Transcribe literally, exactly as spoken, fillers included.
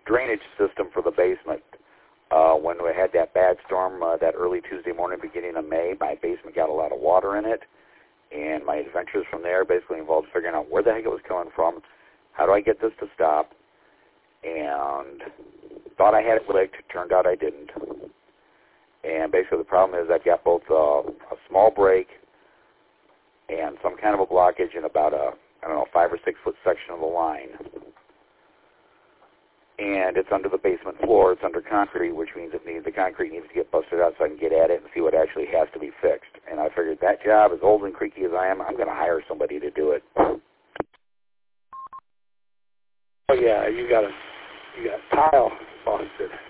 drainage system for the basement. Uh, when we had that bad storm uh, that early Tuesday morning, beginning of May, my basement got a lot of water in it, and my adventures from there basically involved figuring out where the heck it was coming from, how do I get this to stop, and thought I had it licked. Turned out I didn't. And basically the problem is I've got both uh, a small break and some kind of a blockage in about a, I don't know, five or six foot section of the line. And it's under the basement floor. It's under concrete, which means it needs, the concrete needs to get busted out so I can get at it and see what actually has to be fixed. And I figured that job, as old and creaky as I am, I'm going to hire somebody to do it. Oh yeah, you got a you got a tile faucet.